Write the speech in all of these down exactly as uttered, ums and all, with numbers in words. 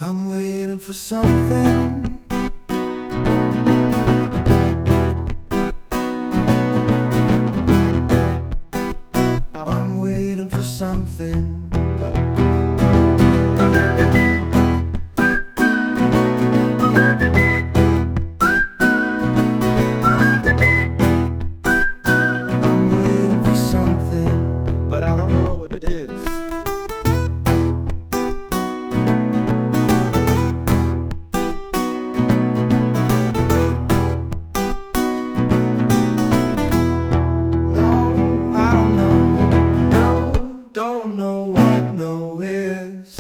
I'm waiting for something. I'm waiting for something. I'm waiting for something, but I don't know what it is. Don't know what no is.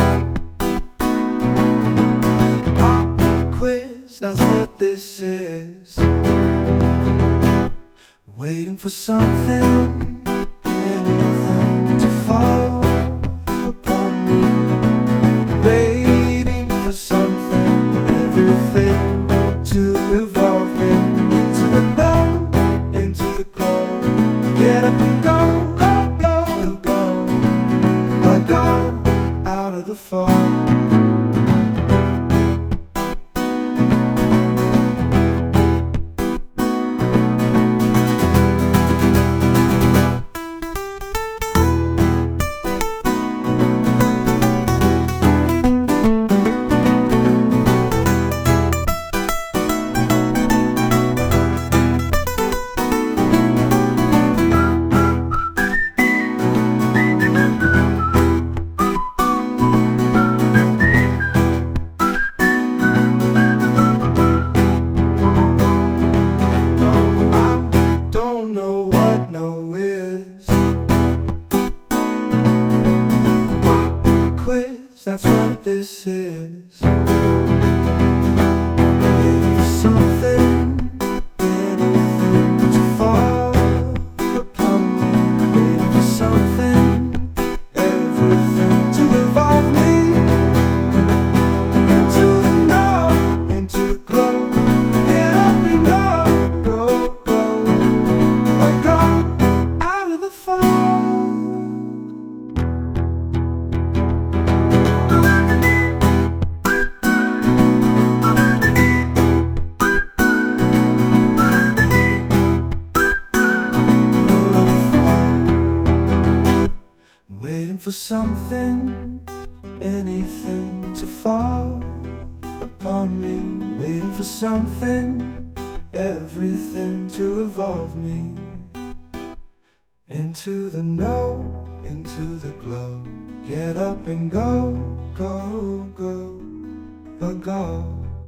Pop quiz, that's what this is. Waiting for something, anything to fall upon me. Waiting for something, everything to evolve me into the numb, into the glow. Get up and go. Out of the fog. That's what this is. Something, anything to fall upon me. Waiting for something, everything to evolve me into the now, into the glow. Get up and go, go, go, like go out of the fog. Waiting for something, anything to fall upon me. Waiting for something, everything to evolve me into the know, into the glow. Get up and go, go, go, go, go.